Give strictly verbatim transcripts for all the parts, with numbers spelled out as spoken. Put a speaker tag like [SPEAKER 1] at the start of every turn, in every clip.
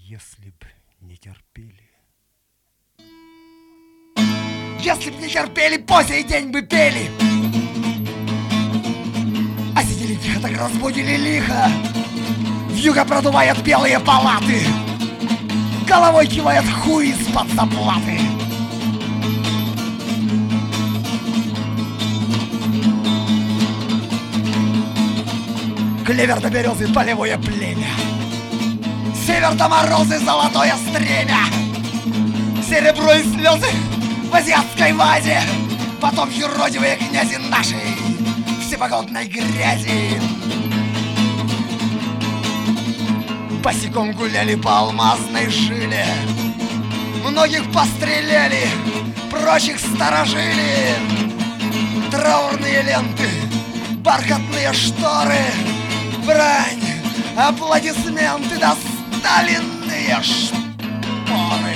[SPEAKER 1] Если б не терпели.
[SPEAKER 2] Если б не терпели, по сей день бы пели. А сидели тихо, так разбудили лихо. Вьюга продувает белые палаты, головой кивает хуй из-под заплаты. Клевер до березы, полевое племя, север до морозы, золотое стремя, серебро и слезы в азиатской вазе, потом юродивые князи нашей всепогодной грязи. Босиком гуляли по алмазной жиле, многих постреляли, прочих сторожили. Траурные ленты, бархатные шторы, брань, аплодисменты, да сталинные шпоры.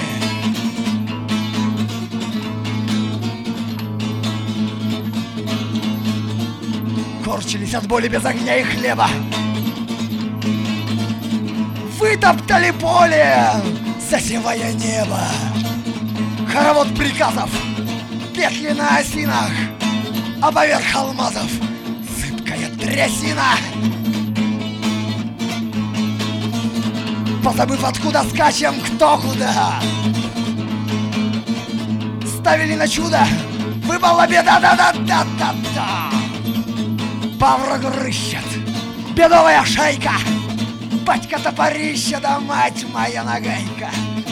[SPEAKER 2] Корчились от боли без огня и хлеба, вытоптали поле, засевая небо. Хоровод приказов, петли на осинах, а поверх алмазов зыбкая трясина. Позабыв, откуда скачем, кто куда, ставили на чудо, выпала беда, да-да-да-да-да. По врагу рыщет бедовая шайка, батька топорище, да мать моя нагайка.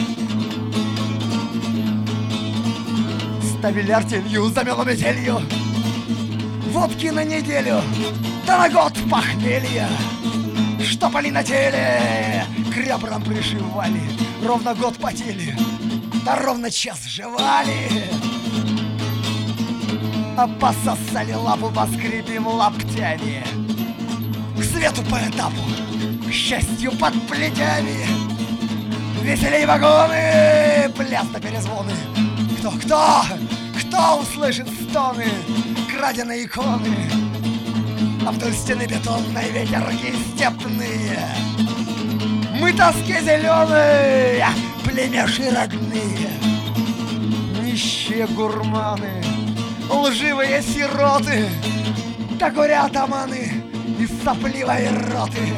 [SPEAKER 2] Ставили артелью, замело метелью, водки на неделю, да на год похмелья. Штопали на теле, к ребрам пришивали, ровно год потели, да ровно час жевали. А пососали лапу, поскрипим лаптями, к свету по этапу, к счастью под плетями. Веселей вагоны, пляс на перезвоны. Кто, кто, кто услышит стоны краденой иконы? А вдоль стены бетонной ветерки степные, мы тоски зеленые, племеши родные. Нищие гурманы, лживые сироты, да горя атаманы из сопливой роты.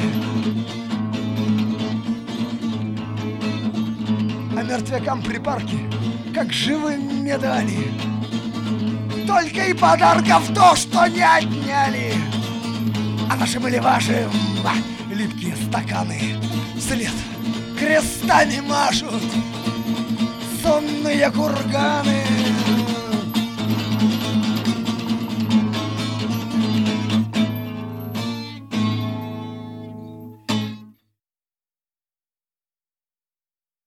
[SPEAKER 2] А мертвякам припарки, как живым медали, только и подарков то, что не отняли. А нашим или вашим липкие стаканы вслед крестами машут сонные курганы.